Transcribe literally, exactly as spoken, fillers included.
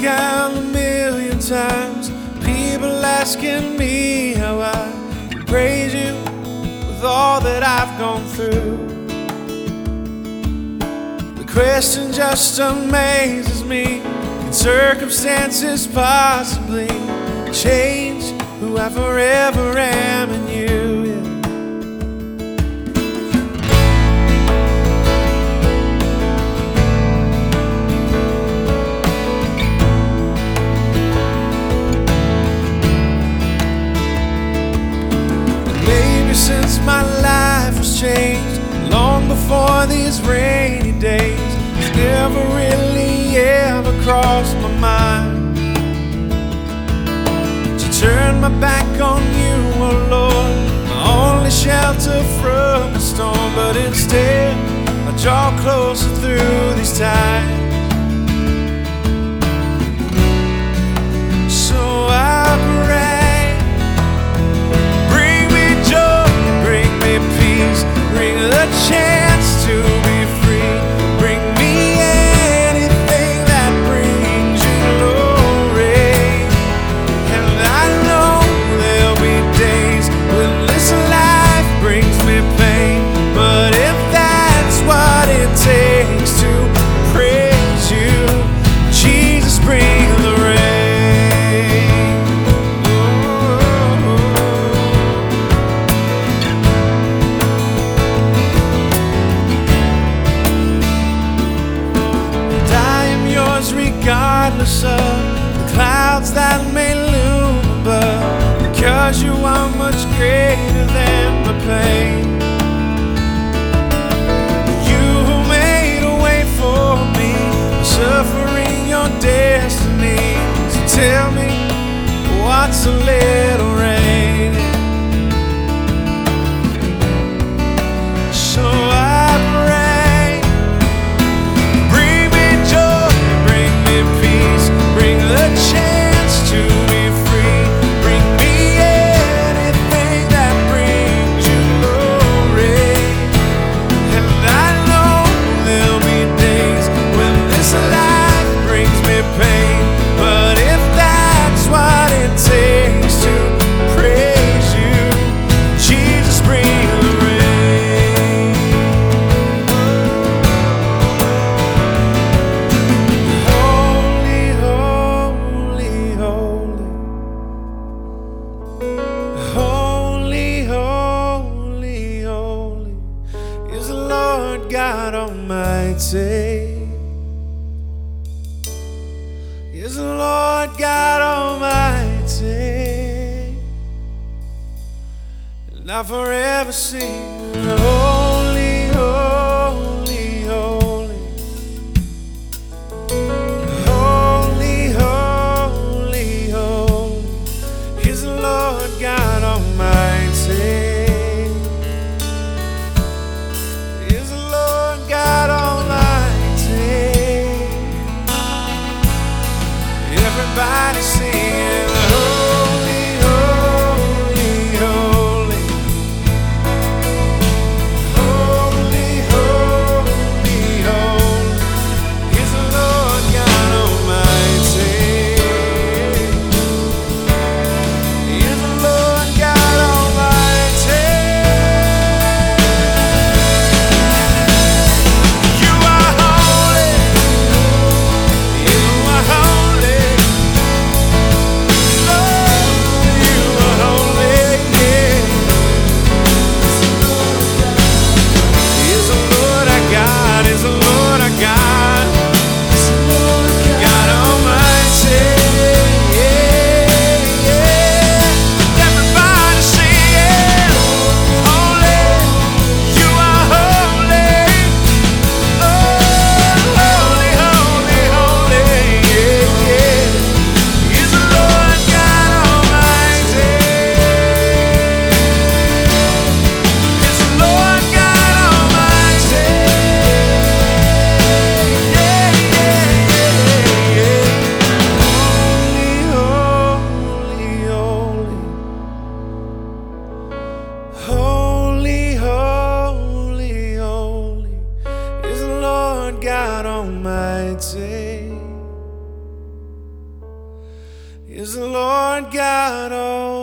count a million times people asking me how I can praise you with all that I've gone through. The question just amazes me. Can circumstances possibly change who I forever am in you? Since my life was changed, long before these rainy days, it's never really ever crossed my mind to turn my back on you, oh Lord, my only shelter from the storm. But instead, I draw closer through these times. So I pray, bring the chance to be free. Bring me anything that brings you glory. And I know there'll be days when this life brings me pain, but if that's what it takes to praise you, Jesus, bring the rain. Regardless of the clouds that may loom above, because you are much greater than the pain. You who made a way for me, suffering your destiny. So tell me, what's a little rain? So I pray, bring the chance to be free. Bring me anything that brings you glory. And I know there'll be days when this life brings me pain, but if that's what it takes to praise you, Jesus, bring the rain. Holy, holy, holy, holy is the Lord God Almighty. Is the Lord God Almighty. And I forever sing, holy, holy, holy. Holy, holy, holy is the Lord God Almighty. Is the Lord God Almighty. Everybody singing, holy, holy, holy. Holy, holy, holy is the Lord God Almighty. Is the Lord God Almighty. You are holy. You are holy. Lord, you are holy. Yeah. Is the Lord our God? Is the Lord our God? God Almighty. Yeah, yeah. Everybody sing, holy. You are holy. Oh, holy, holy, holy. Yeah, yeah. Is the Lord God Almighty. Is the Lord God Almighty. Yeah, yeah, yeah, yeah. Holy, holy, holy. Holy, holy, holy is the Lord God Almighty. is the Lord God Almighty.